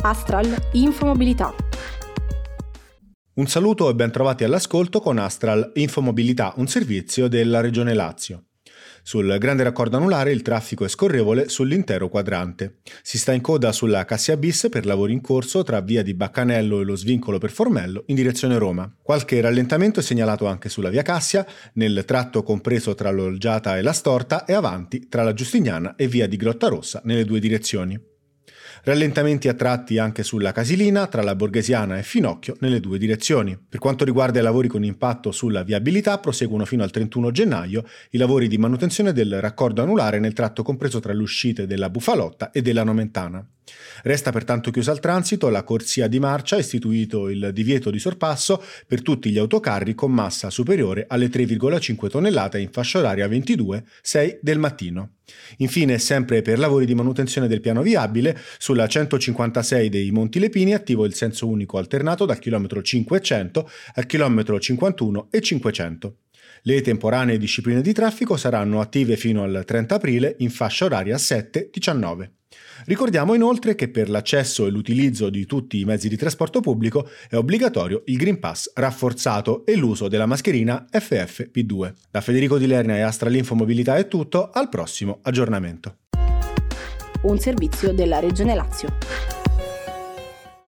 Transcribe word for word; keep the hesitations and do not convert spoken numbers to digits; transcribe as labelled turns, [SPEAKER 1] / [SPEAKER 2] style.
[SPEAKER 1] Astral Infomobilità.
[SPEAKER 2] Un saluto e ben trovati all'ascolto con Astral Infomobilità, un servizio della Regione Lazio. Sul grande raccordo anulare il traffico è scorrevole sull'intero quadrante. Si sta in coda sulla Cassia Bis per lavori in corso tra via di Baccanello e lo svincolo per Formello in direzione Roma. Qualche rallentamento è segnalato anche sulla via Cassia, nel tratto compreso tra l'Olgiata e la Storta e avanti tra la Giustiniana e via di Grottarossa nelle due direzioni. Rallentamenti a tratti anche sulla Casilina, tra la Borghesiana e Finocchio, nelle due direzioni. Per quanto riguarda i lavori con impatto sulla viabilità, proseguono fino al trentuno gennaio i lavori di manutenzione del raccordo anulare nel tratto compreso tra le uscite della Bufalotta e della Nomentana. Resta pertanto chiusa al transito la corsia di marcia, istituito il divieto di sorpasso per tutti gli autocarri con massa superiore alle tre virgola cinque tonnellate in fascia oraria ventidue sei del mattino. Infine, sempre per lavori di manutenzione del piano viabile, sulla centocinquantasei dei Monti Lepini attivo il senso unico alternato dal chilometro cinquecento al chilometro cinquantuno e cinquecento. Le temporanee discipline di traffico saranno attive fino al trenta aprile in fascia oraria sette diciannove. Ricordiamo inoltre che per l'accesso e l'utilizzo di tutti i mezzi di trasporto pubblico è obbligatorio il Green Pass rafforzato e l'uso della mascherina F F P due. Da Federico Di Lerna e Astral Infomobilità è tutto, al prossimo aggiornamento.
[SPEAKER 1] Un servizio della Regione Lazio.